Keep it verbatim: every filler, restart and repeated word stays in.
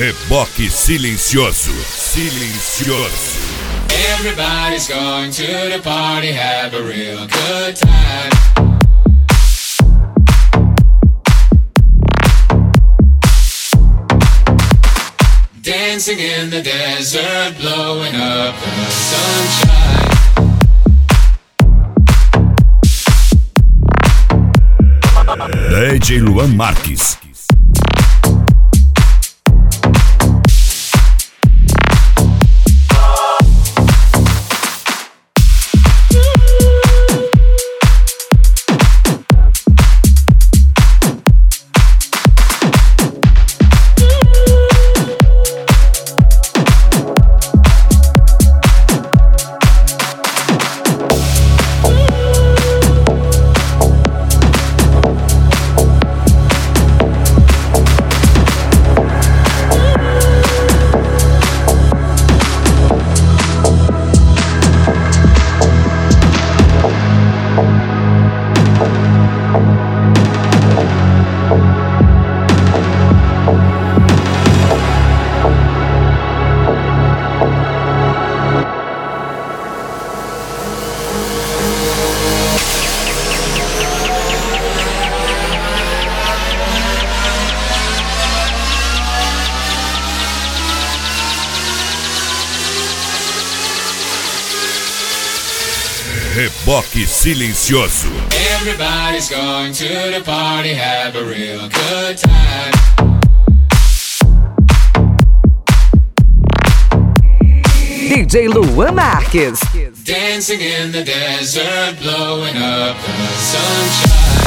Reboque silencioso, silencioso. Everybody's going to the party, have a real good time. Dancing in the desert, blowing up the sunshine. D J Luan Marques. Reboque silencioso. Everybody's going to the party, have a real good time. D J Luan Marques. Dancing in the desert, blowing up the sunshine.